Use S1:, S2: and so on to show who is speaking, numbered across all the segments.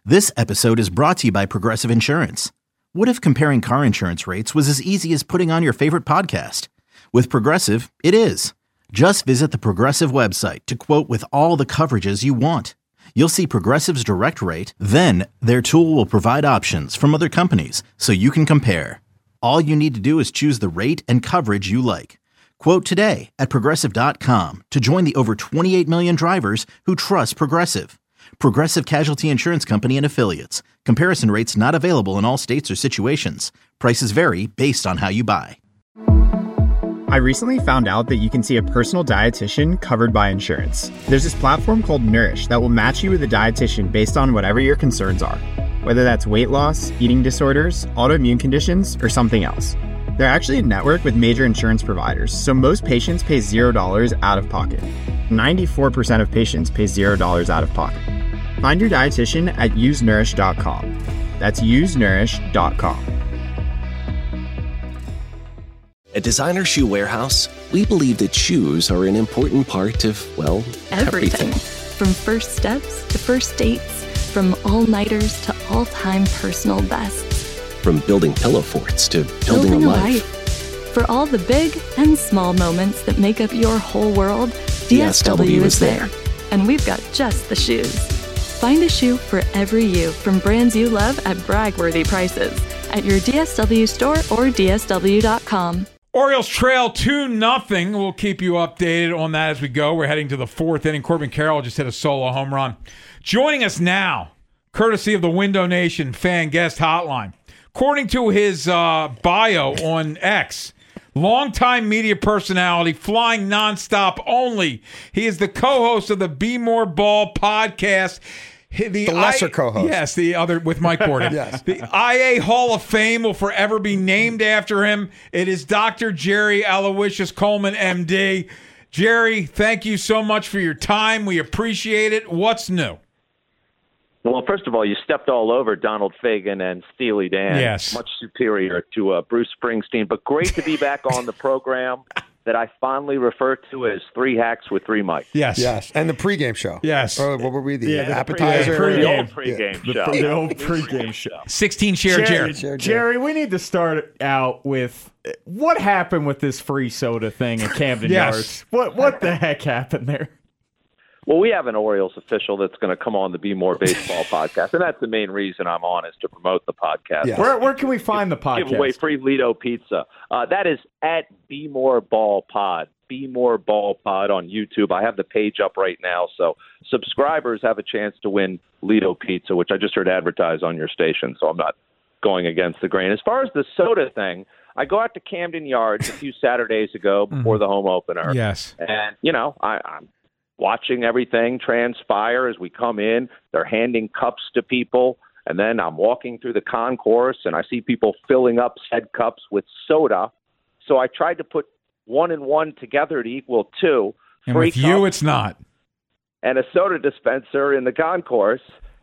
S1: This episode is brought to you by Progressive Insurance. What if comparing car insurance rates was as easy as putting on your favorite podcast? With Progressive, it is. Just visit the Progressive website to quote with all the coverages you want. You'll see Progressive's direct rate, then their tool will provide options from other companies so you can compare. All you need to do is choose the rate and coverage you like. Quote today at Progressive.com to join the over 28 million drivers who trust Progressive. Progressive Casualty Insurance Company and Affiliates. Comparison rates not available in all states or situations. Prices vary based on how you buy.
S2: I recently found out that you can see a personal dietitian covered by insurance. There's this platform called Nourish that will match you with a dietitian based on whatever your concerns are, whether that's weight loss, eating disorders, autoimmune conditions, or something else. They're actually a network with major insurance providers, so most patients pay $0 out of pocket. 94% of patients pay $0 out of pocket. Find your dietitian at usenourish.com. That's usenourish.com.
S3: At Designer Shoe Warehouse, we believe that shoes are an important part of, well, everything.
S4: From first steps to first dates, from all-nighters to all-time personal bests.
S3: From building pillow forts to building a life.
S4: For all the big and small moments that make up your whole world, DSW is there. And we've got just the shoes. Find a shoe for every you from brands you love at brag-worthy prices at your DSW store or DSW.com.
S5: Orioles trail 2-0. We'll keep you updated on that as we go. We're heading to the fourth inning. Corbin Carroll just hit a solo home run. Joining us now, courtesy of the Window Nation fan guest hotline. According to his bio on X, longtime media personality, flying nonstop only. He is the co-host of the Be More Ball podcast.
S6: The lesser co-host.
S5: Yes, the other with Mike Borden.
S6: Yes.
S5: The IA Hall of Fame will forever be named after him. It is Dr. Jerry Aloysius Coleman, MD. Jerry, thank you so much for your time. We appreciate it. What's new?
S7: Well, first of all, you stepped all over Donald Fagen and Steely Dan.
S5: Yes.
S7: Much superior to Bruce Springsteen. But great to be back on the program that I fondly refer to as Three Hacks with Three Mics.
S5: Yes.
S6: Yes. And the pregame show.
S5: Yes.
S6: Or what were we? The
S5: Yeah, the
S6: appetizer?
S7: The old pregame show.
S8: The old pregame show.
S5: 16 share Jerry.
S8: Jerry, we need to start out with what happened with this free soda thing at Camden
S5: Yes.
S8: Yards. What the heck happened there?
S7: Well, we have an Orioles official that's going to come on the Be More Baseball podcast, and that's the main reason I'm on, is to promote the podcast.
S6: Yes.
S8: Where can we find the podcast?
S7: Give away free Lido pizza. That is at Be More Ball Pod. Be More Ball Pod on YouTube. I have the page up right now, so subscribers have a chance to win Lido pizza, which I just heard advertised on your station, so I'm not going against the grain. As far as the soda thing, I go out to Camden Yards a few Saturdays ago before the home opener.
S5: Yes.
S7: And, I'm watching everything transpire as we come in. They're handing cups to people, and then I'm walking through the concourse, and I see people filling up said cups with soda. So I tried to put 1 and 1 together to equal 2.
S5: And with you, it's not.
S7: And a soda dispenser in the concourse.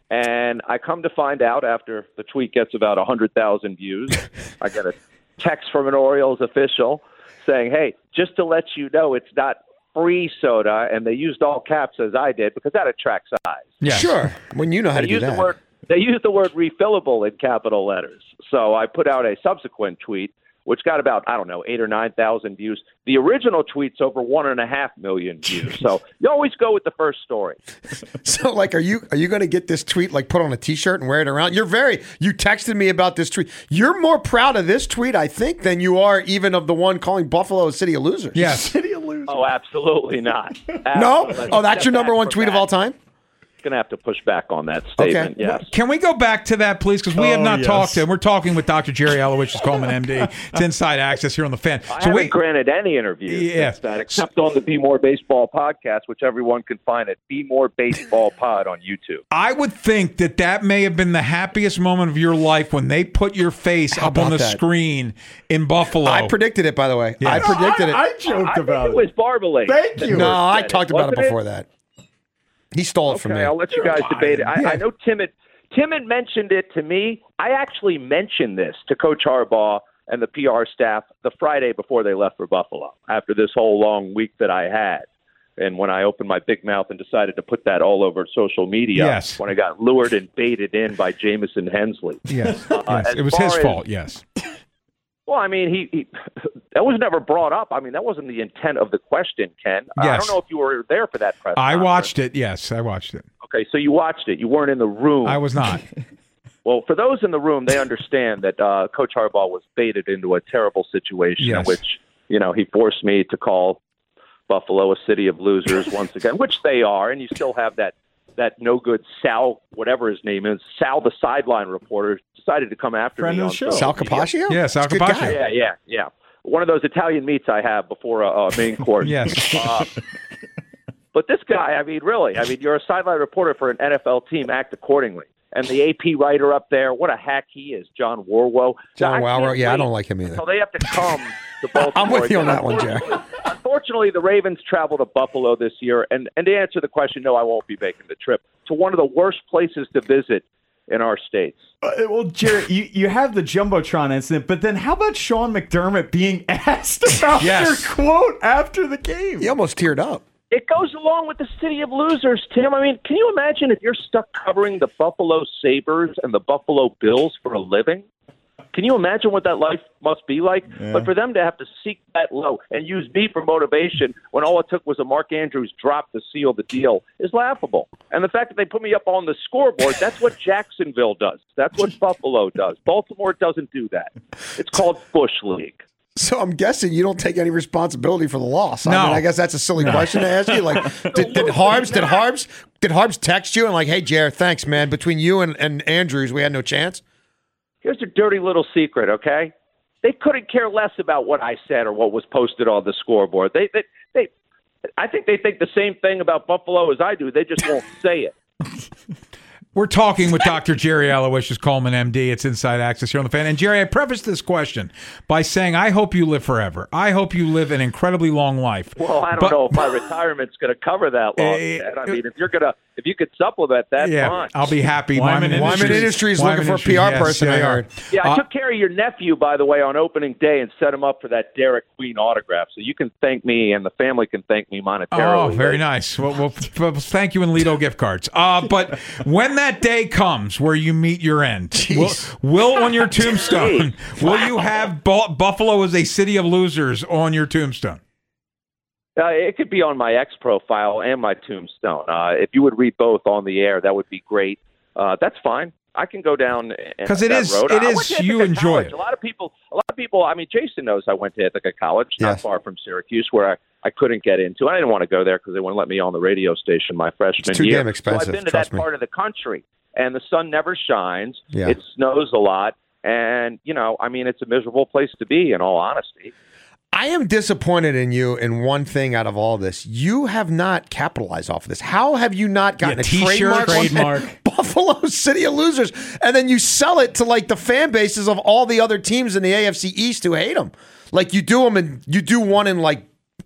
S7: And I come to find out after the tweet gets about 100,000 views, I get a text from an Orioles official saying, hey, just to let you know, it's not free soda, and they used all caps as I did because that attracts eyes.
S5: Yes.
S6: Sure. When you know how to do that.
S7: They used the word refillable in capital letters. So I put out a subsequent tweet, which got about, 8,000 or 9,000 views. The original tweet's over 1.5 million views. So you always go with the first story.
S6: So, are you going to get this tweet, put on a T-shirt and wear it around? You texted me about this tweet. You're more proud of this tweet, I think, than you are even of the one calling Buffalo a city of losers.
S5: Yes.
S8: City of losers.
S7: Oh, absolutely not.
S6: No? Oh, that's your number one tweet of all time?
S7: Going to have to push back on that statement, yes.
S5: Can we go back to that, please? Because we have not talked to him. We're talking with Dr. Jerry Aloysius Coleman, MD. It's Inside Access here on the Fan.
S7: I haven't granted any interviews since that, except on the Be More Baseball podcast, which everyone can find at Be More Baseball Pod on YouTube.
S5: I would think that may have been the happiest moment of your life when they put your face up on the screen in Buffalo.
S6: I predicted it, by the way. Yes. I predicted it.
S8: I joked about it.
S7: It was Barbalay.
S8: Thank you.
S6: No, I talked about it before that. He stole it from me.
S7: I'll let you guys debate it. I know Tim had mentioned it to me. I actually mentioned this to Coach Harbaugh and the PR staff the Friday before they left for Buffalo, after this whole long week that I had. And when I opened my big mouth and decided to put that all over social media,
S5: Yes.
S7: when I got lured and baited in by Jamison Hensley.
S5: Yes. Yes. It was his fault, yes.
S7: Well, I mean, he that was never brought up. I mean, that wasn't the intent of the question, Ken. I
S5: Yes.
S7: don't know if you were there for that press
S5: I
S7: conference.
S5: watched it. Yes, I watched it.
S7: Okay, so you watched it. You weren't in the room.
S5: I was not.
S7: Well, for those in the room, they understand that Coach Harbaugh was baited into a terrible situation in
S5: Yes.
S7: which, he forced me to call Buffalo a city of losers once again, which they are, and you still have that no-good Sal, whatever his name is, Sal the sideline reporter, decided to come after
S8: Friend
S7: me
S8: of
S7: on
S8: the show.
S6: Sal Capaccio?
S5: Yeah, Sal
S6: That's a good
S5: Capaccio.
S6: guy.
S7: Yeah. One of those Italian meats I have before a main course.
S5: Yes.
S7: But this guy, I mean, really, you're a sideline reporter for an NFL team. Act accordingly. And the AP writer up there, what a hack he is, John Warwow.
S6: John
S7: I
S6: Wowrow.
S7: can't
S6: Yeah, I
S7: wait
S6: don't like him either.
S7: So they have to come to Baltimore.
S6: I'm with you on
S7: again.
S6: that one, Jerry.
S7: Unfortunately, the Ravens travel to Buffalo this year. And to answer the question, no, I won't be making the trip to one of the worst places to visit in our states.
S8: Well, Jerry, you have the Jumbotron incident, but then how about Sean McDermott being asked about
S5: Yes.
S8: your quote after the game?
S6: He almost teared up.
S7: It goes along with the city of losers, Tim. I mean, can you imagine if you're stuck covering the Buffalo Sabres and the Buffalo Bills for a living? Can you imagine what that life must be like?
S8: Yeah.
S7: But for them to have to seek that low and use me for motivation when all it took was a Mark Andrews drop to seal the deal is laughable. And the fact that they put me up on the scoreboard, that's what Jacksonville does. That's what Buffalo does. Baltimore doesn't do that. It's called Bush League.
S6: So I'm guessing you don't take any responsibility for the loss. I
S5: No.
S6: mean, I guess that's a silly question to ask you. Like, did Harbs text you and like, hey, Jared, thanks, man. Between you and Andrews, we had no chance.
S7: Here's a dirty little secret, okay? They couldn't care less about what I said or what was posted on the scoreboard. I think they think the same thing about Buffalo as I do. They just won't say it.
S5: We're talking with Dr. Jerry Aloysius Coleman, MD. It's Inside Access here on The Fan. And, Jerry, I prefaced this question by saying I hope you live forever. I hope you live an incredibly long life.
S7: Well, I don't know if my retirement's going to cover that long. Ted. I mean, if you could supplement that, fine.
S5: I'll be happy.
S8: Wyman
S6: Industries looking for a PR
S5: yes,
S6: person,
S5: they
S6: I
S5: are.
S6: heard.
S7: Yeah, I took care of your nephew, by the way, on opening day and set him up for that Derek Queen autograph. So you can thank me and the family can thank me monetarily.
S5: Oh, very nice. Well, thank you in Lido gift cards. But when that day comes where you meet your end, will on your tombstone, will you have Buffalo as a city of losers on your tombstone?
S7: It could be on my X profile and my tombstone. If you would read both on the air, that would be great. That's fine. I can go down
S5: because
S7: it is.
S5: It is. You enjoy it.
S7: A lot of people. I mean, Jason knows I went to Ithaca College, not far from Syracuse, where I couldn't get into. I didn't want to go there because they wouldn't let me on the radio station my freshman year.
S6: It's too damn expensive.
S7: So I've been to
S6: trust
S7: that
S6: me.
S7: part of the country, and the sun never shines.
S6: Yeah.
S7: It snows a lot, and it's a miserable place to be. In all honesty.
S6: I am disappointed in you in one thing out of all this. You have not capitalized off of this. How have you not gotten a
S5: t-shirt,
S6: trademark Buffalo City of Losers, and then you sell it to like the fan bases of all the other teams in the AFC East who hate them? Like you do them, and you do one in like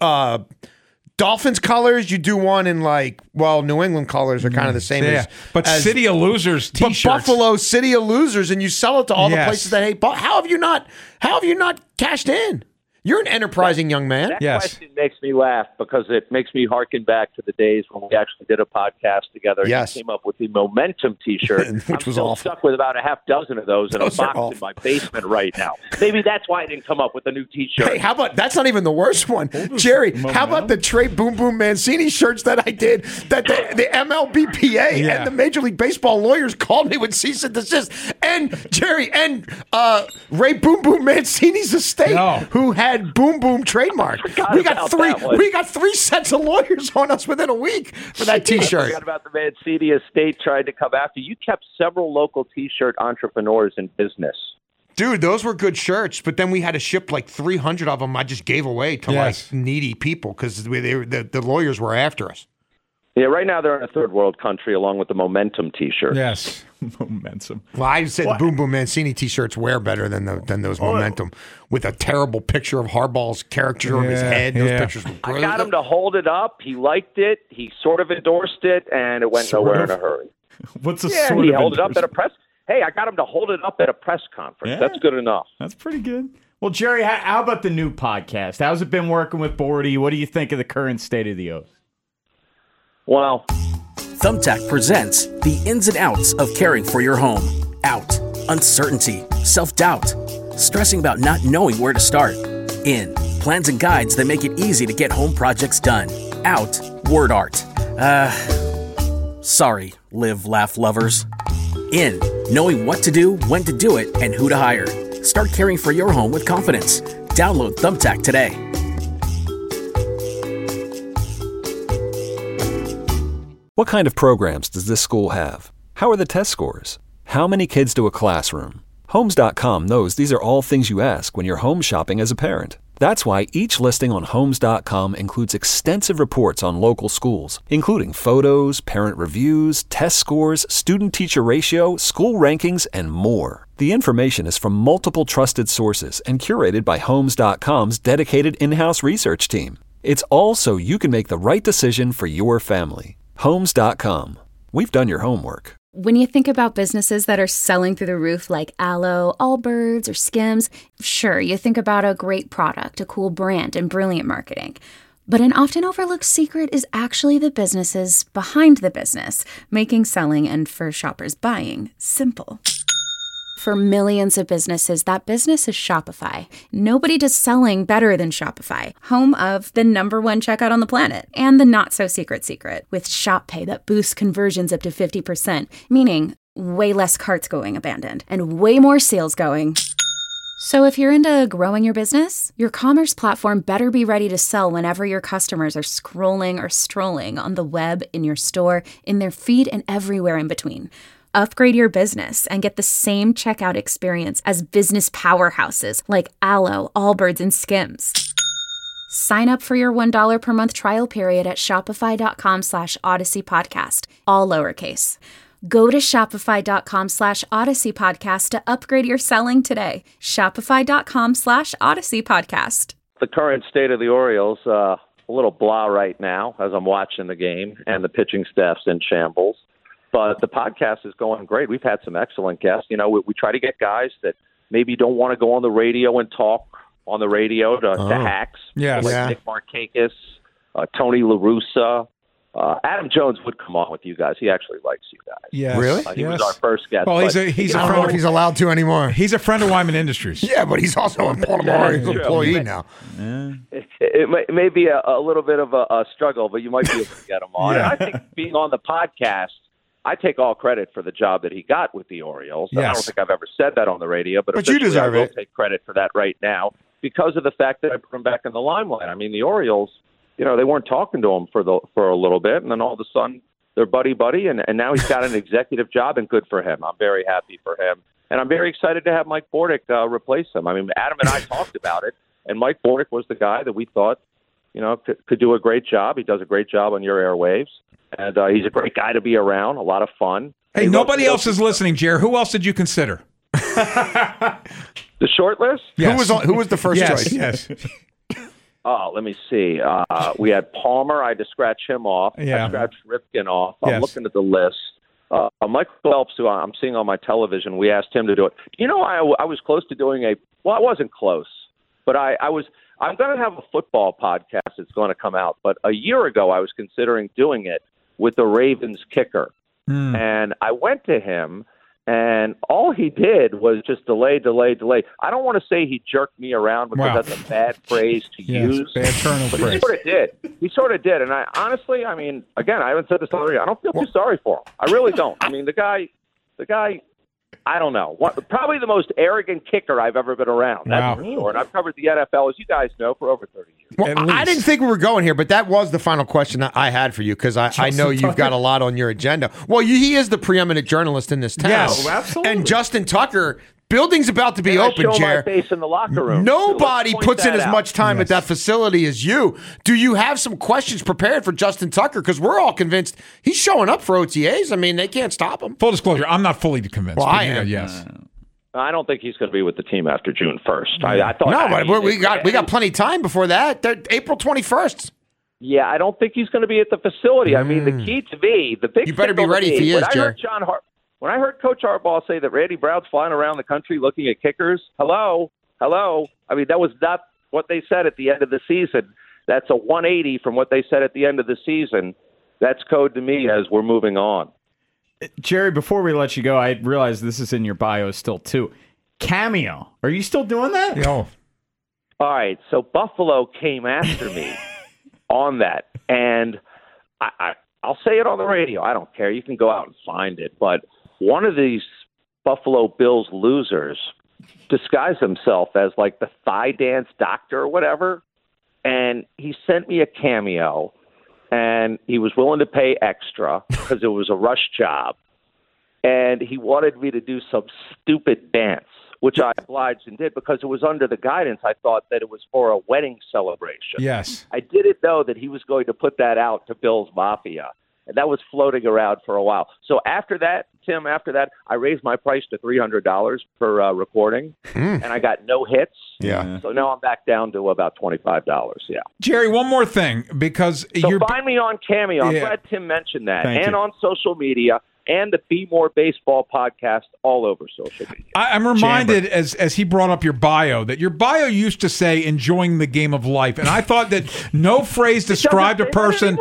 S6: Dolphins colors. You do one in like New England colors are kind of the same.
S5: But City of Losers t-shirts.
S6: But Buffalo City of Losers, and you sell it to all the
S5: Yes.
S6: places that hate. How have you not cashed in? You're an enterprising young man.
S7: That
S5: Yes.
S7: question makes me laugh because it makes me harken back to the days when we actually did a podcast together.
S6: Yes.
S7: You came up with the Momentum T-shirt.
S6: Which
S7: I'm
S6: was
S7: still
S6: awful.
S7: stuck with about a half dozen of those in
S6: Those
S7: a
S6: are
S7: box
S6: awful.
S7: in my basement right now. Maybe that's why I didn't come up with a new T-shirt.
S6: Hey, how about that's not even the worst one, Jerry? How about the Trey Boom Boom Mancini shirts that I did? That the MLBPA and the Major League Baseball lawyers called me with cease and desist. And Jerry and Ray Boom Boom Mancini's estate, who had Boom Boom trademark. We got three sets of lawyers on us within a week for that
S7: I
S6: T-shirt.
S7: forgot about the Mancini estate trying to come after you. You kept several local T-shirt entrepreneurs in business.
S6: Dude, those were good shirts, but then we had to ship like 300 of them. I just gave away to like needy people because the lawyers were after us.
S7: Yeah, right now they're in a third world country along with the Momentum T-shirt.
S5: Yes.
S8: Momentum.
S6: Well, I said the Boom Boom Mancini T-shirts wear better than those Momentum with a terrible picture of Harbaugh's character of his head. Those pictures were
S7: I
S6: great.
S7: got him to hold it up. He liked it. He sort of endorsed it, and it went nowhere in a hurry.
S8: What's a
S7: Yeah,
S8: sort
S7: he
S8: of
S7: held it up at a
S8: endorsement?
S7: press. Hey, I got him to hold it up at a press conference.
S8: Yeah.
S7: That's good enough.
S8: That's pretty good. Well, Jerry, how about the new podcast? How's it been working with Bordy? What do you think of the current state of the O's?
S7: Well,
S9: Thumbtack presents the ins and outs of caring for your home. Out, uncertainty, self-doubt, stressing about not knowing where to start. In, plans and guides that make it easy to get home projects done. Out, word art. Sorry, live, laugh lovers. In, knowing what to do, when to do it, and who to hire. Start caring for your home with confidence. Download Thumbtack today.
S10: What kind of programs does this school have? How are the test scores? How many kids do a classroom? Homes.com knows these are all things you ask when you're home shopping as a parent. That's why each listing on Homes.com includes extensive reports on local schools, including photos, parent reviews, test scores, student-teacher ratio, school rankings, and more. The information is from multiple trusted sources and curated by Homes.com's dedicated in-house research team. It's all so you can make the right decision for your family. Homes.com. We've done your homework.
S11: When you think about businesses that are selling through the roof like Aloe, Allbirds, or Skims, sure, you think about a great product, a cool brand, and brilliant marketing. But an often overlooked secret is actually the businesses behind the business, making selling and for shoppers buying simple. For millions of businesses, that business is Shopify. Nobody does selling better than Shopify, home of the #1 checkout on the planet and the not-so-secret secret with Shop Pay that boosts conversions up to 50%, meaning way less carts going abandoned and way more sales going. So if you're into growing your business, your commerce platform better be ready to sell whenever your customers are scrolling or strolling on the web, in your store, in their feed, and everywhere in between. Upgrade your business and get the same checkout experience as business powerhouses like Aloe, Allbirds, and Skims. Sign up for your $1 per month trial period at shopify.com/Odyssey Podcast, all lowercase. Go to shopify.com/Odyssey Podcast to upgrade your selling today. Shopify.com/Odyssey Podcast.
S7: the current state of the Orioles, a little blah right now as I'm watching the game, and the pitching staff's in shambles. But the podcast is going great. We've had some excellent guests. You know, we try to get guys that maybe don't want to go on the radio and talk on the radio to hacks.
S5: Yes.
S7: Like Nick Markakis, Tony La Russa. Adam Jones would come on with you guys. He actually likes you guys.
S5: Yes.
S6: Really?
S7: He was our first guest.
S5: Well, he's a
S6: I don't know if he's allowed to anymore.
S5: He's a friend of Wyman Industries.
S6: Yeah, but he's also a Baltimore employee now.
S7: It may be a little bit of a struggle, but you might be able to get him on.
S5: Yeah.
S7: And I think being on the podcast, I take all credit for the job that he got with the Orioles.
S5: Yes.
S7: I don't think I've ever said that on the radio, but
S6: you deserve
S7: I will
S6: it.
S7: take credit for that right now because of the fact that I put him back in the limelight. I mean, the Orioles, you know, they weren't talking to him for a little bit, and then all of a sudden they're buddy, and now he's got an executive job, and good for him. I'm very happy for him, and I'm very excited to have Mike Bordick replace him. I mean, Adam and I talked about it, and Mike Bordick was the guy that we thought, you know, could do a great job. He does a great job on your airwaves, and he's a great guy to be around, a lot of fun.
S5: Hey, nobody else is listening, Jer. Who else did you consider?
S7: The short list?
S5: Yes.
S6: Who was the first choice?
S5: Yes.
S7: Oh, let me see. We had Palmer. I had to scratch him off.
S5: Yeah.
S7: I scratched Ripken off.
S5: Yes.
S7: I'm looking at the list. Michael Phelps, who I'm seeing on my television, we asked him to do it. You know, I was close to doing I wasn't close, but I'm going to have a football podcast that's going to come out. But a year ago, I was considering doing it with the Ravens kicker. And I went to him, and all he did was just delay. I don't want to say he jerked me around because that's a bad phrase to use.
S5: Bad turn of
S7: But
S5: phrase.
S7: He sort of did. And I honestly, I mean, again, I haven't said this already. I don't feel too sorry for him. I really don't. I mean, the guy, I don't know. Probably the most arrogant kicker I've ever been around. That's for sure. And I've covered the NFL, as you guys know, for over 30 years.
S6: Well, I didn't think we were going here, but that was the final question that I had for you because I know you've got a lot on your agenda. Well, he is the preeminent journalist in this town.
S5: Yes.
S8: Oh, absolutely.
S6: And Justin Tucker, building's about to be open,
S7: I show
S6: Jared.
S7: my face in the locker room.
S6: Nobody
S7: So let's
S6: puts
S7: point
S6: in
S7: that
S6: as
S7: out.
S6: much time at that facility as you. Do you have some questions prepared for Justin Tucker? Because we're all convinced he's showing up for OTAs. I mean, they can't stop him.
S5: Full disclosure, I'm not fully convinced.
S6: Well,
S5: but
S6: I am.
S5: Yes.
S7: I don't think he's going to be with the team after June 1st. I thought
S6: No, but we got plenty of time before that. They're April 21st.
S7: Yeah, I don't think he's going to be at the facility. I mean, the key to me, the big
S6: You better be
S7: signal to
S6: ready
S7: me,
S6: if he is,
S7: when I
S6: Jerry.
S7: heard when I heard Coach Harbaugh say that Randy Brown's flying around the country looking at kickers, hello. I mean, that was not what they said at the end of the season. That's a 180 from what they said at the end of the season. That's code to me as we're moving on.
S8: Jerry, before we let you go, I realize this is in your bio still, too. Cameo. Are you still doing that?
S5: Yo.
S7: All right, so Buffalo came after me on that, and I'll say it on the radio. I don't care. You can go out and find it. But one of these Buffalo Bills losers disguised himself as like the thigh dance doctor or whatever, and he sent me a cameo, and he was willing to pay extra because it was a rush job, and he wanted me to do some stupid dance, which I obliged and did because it was under the guidance. I thought that it was for a wedding celebration.
S5: Yes.
S7: I didn't know that he was going to put that out to Bill's Mafia, and that was floating around for a while. So after that, Tim, I raised my price to $300 per recording, and I got no hits.
S6: Yeah.
S7: So now I'm back down to about $25. Yeah.
S5: Jerry, one more thing, because
S7: So find me on Cameo. I'm glad Tim mentioned that.
S5: Thank
S7: and
S5: you.
S7: on social media. And the Be More Baseball podcast all over social media.
S5: I'm reminded, as he brought up your bio, that your bio used to say "enjoying the game of life," and I thought that no phrase described a person.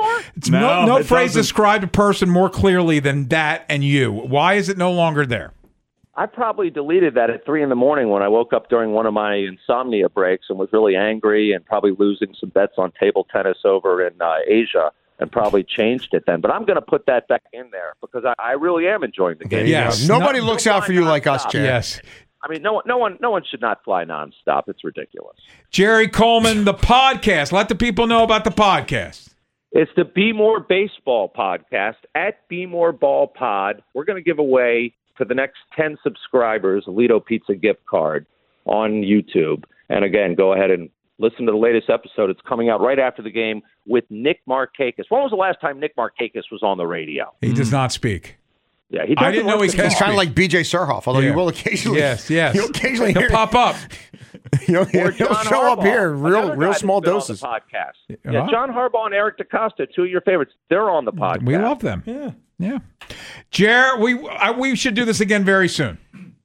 S5: No phrase described a person more clearly than that and you. Why is it no longer there?
S7: I probably deleted that at 3 a.m. when I woke up during one of my insomnia breaks and was really angry and probably losing some bets on table tennis over in Asia. And probably changed it then, but I'm going to put that back in there because I really am enjoying the game.
S6: Yes, nobody looks out for you like us, Jerry.
S5: Yes,
S7: I mean, no one should not fly nonstop. It's ridiculous.
S5: Jerry Coleman, the podcast. Let the people know about the podcast.
S7: It's the Be More Baseball podcast at Be More Ball Pod. We're going to give away for the next 10 subscribers a Lido Pizza gift card on YouTube. And again, go ahead and listen to the latest episode. It's coming out right after the game with Nick Markakis. When was the last time Nick Markakis was on the radio?
S5: He does not speak.
S7: Yeah,
S5: I didn't know he's
S6: kind of like B.J. Surhoff, although you will occasionally.
S5: Yes.
S6: He'll occasionally
S5: He'll pop up.
S6: He'll show up here in real small doses.
S7: On the podcast. Yeah, John Harbaugh and Eric DaCosta, two of your favorites. They're on the podcast.
S5: We love them. Yeah. Jer, we should do this again very soon.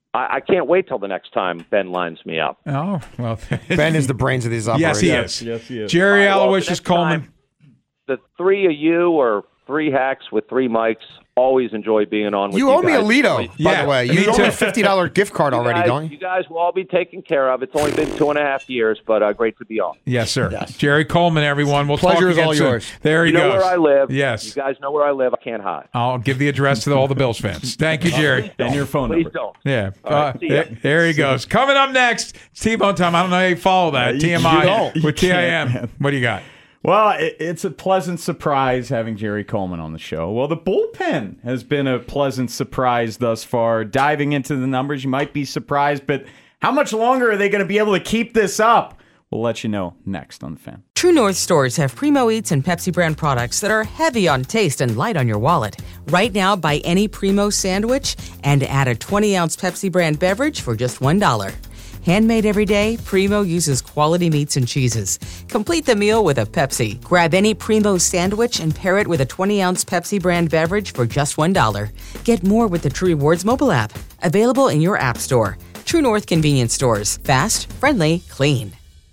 S7: I can't wait till the next time Ben lines me up.
S5: Oh, well.
S6: Ben is the brains of these operations.
S5: Yes, he is.
S8: Yes, he is.
S5: Jerry
S7: Well,
S5: Aloysius Coleman.
S7: The three of you or three hacks with three mics. Always enjoy being on with you.
S6: You owe me a
S7: guys.
S6: Lido, by the way. You owe me a $50 gift card already, don't you?
S7: You guys will all be taken care of. It's only been 2.5 years, but great to be on.
S5: Yes, sir. Yes. Jerry Coleman, everyone. We'll
S6: Pleasure
S5: talk
S6: is
S5: again
S6: all
S5: soon.
S6: yours.
S5: There he
S7: you know
S5: goes.
S7: where I live.
S5: Yes.
S7: You guys know where I live. I can't hide.
S5: I'll give the address to all the Bills fans. Thank you, Jerry.
S8: And your phone
S7: Please
S8: number.
S7: don't.
S5: Yeah.
S7: right, see ya.
S5: There he goes. Coming up next, it's T-Bone time. I don't know how you follow that. TMI with TIM. What do you got?
S8: Well, it's a pleasant surprise having Jerry Coleman on the show. Well, the bullpen has been a pleasant surprise thus far. Diving into the numbers, you might be surprised, but how much longer are they going to be able to keep this up? We'll let you know next on The Fan.
S12: True North stores have Primo Eats and Pepsi brand products that are heavy on taste and light on your wallet. Right now, buy any Primo sandwich and add a 20-ounce Pepsi brand beverage for just $1. Handmade every day, Primo uses quality meats and cheeses. Complete the meal with a Pepsi. Grab any Primo sandwich and pair it with a 20-ounce Pepsi brand beverage for just $1. Get more with the True Rewards mobile app. Available in your app store. True North convenience stores. Fast, friendly, clean.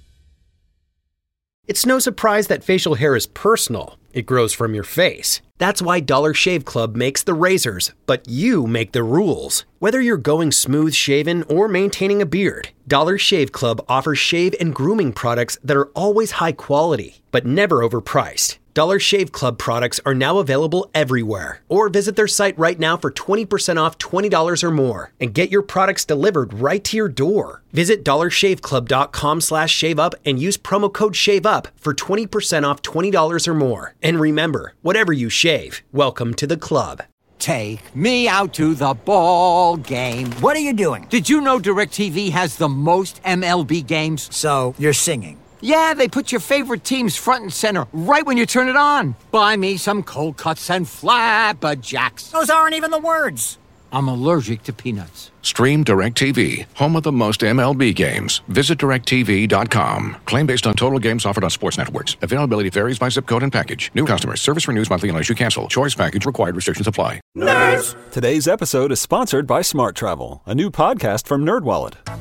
S13: It's no surprise that facial hair is personal. It grows from your face. That's why Dollar Shave Club makes the razors, but you make the rules. Whether you're going smooth shaven or maintaining a beard, Dollar Shave Club offers shave and grooming products that are always high quality, but never overpriced. Dollar Shave Club products are now available everywhere. Or visit their site right now for 20% off $20 or more and get your products delivered right to your door. Visit dollarshaveclub.com/shaveup and use promo code SHAVEUP for 20% off $20 or more. And remember, whatever you shave, welcome to the club.
S14: Take me out to the ball game. What are you doing? Did you know DirecTV has the most MLB games? So, you're singing. Yeah, they put your favorite teams front and center right when you turn it on. Buy me some cold cuts and flabberjacks. Those aren't even the words. I'm allergic to peanuts.
S15: Stream DirecTV, home of the most MLB games. Visit DirecTV.com. Claim based on total games offered on sports networks. Availability varies by zip code and package. New customers. Service renews monthly unless you cancel. Choice package required. Restrictions apply.
S10: Nerds! Today's episode is sponsored by Smart Travel, a new podcast from NerdWallet.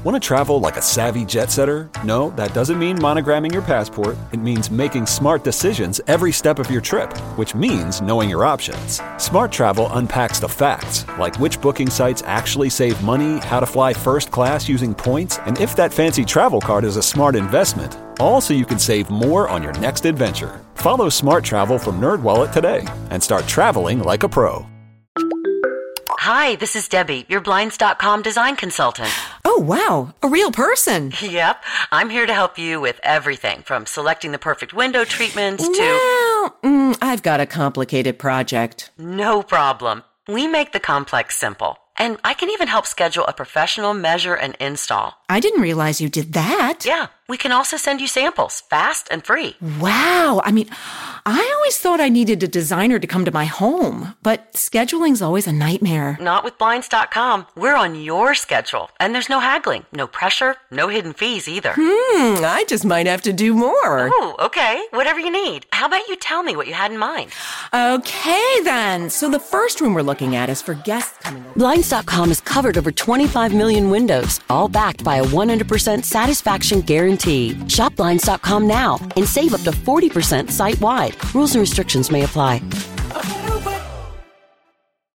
S10: Want to travel like a savvy jet setter? No, that doesn't mean monogramming your passport. It means making smart decisions every step of your trip, which means knowing your options. Smart Travel unpacks the facts, like which booking sites actually save money, how to fly first class using points, and if that fancy travel card is a smart investment. All so you can save more on your next adventure. Follow Smart Travel from NerdWallet today and start traveling like a pro.
S16: Hi, this is Debbie, your Blinds.com design consultant.
S17: Oh, wow, a real person.
S16: Yep, I'm here to help you with everything from selecting the perfect window treatments to...
S17: Well, I've got a complicated project.
S16: No problem. We make the complex simple. And I can even help schedule a professional measure and install.
S17: I didn't realize you did that.
S16: Yeah, we can also send you samples, fast and free.
S17: Wow, I mean, I always thought I needed a designer to come to my home, but scheduling's always a nightmare.
S16: Not with Blinds.com. We're on your schedule, and there's no haggling, no pressure, no hidden fees either.
S17: I just might have to do more.
S16: Oh, okay, whatever you need. How about you tell me what you had in mind?
S17: Okay, then. So the first room we're looking at is for guests coming over.
S16: Blinds.com has covered over 25 million windows, all backed by a 100% satisfaction guarantee. Shop Blinds.com now and save up to 40% site-wide. Rules and restrictions may apply.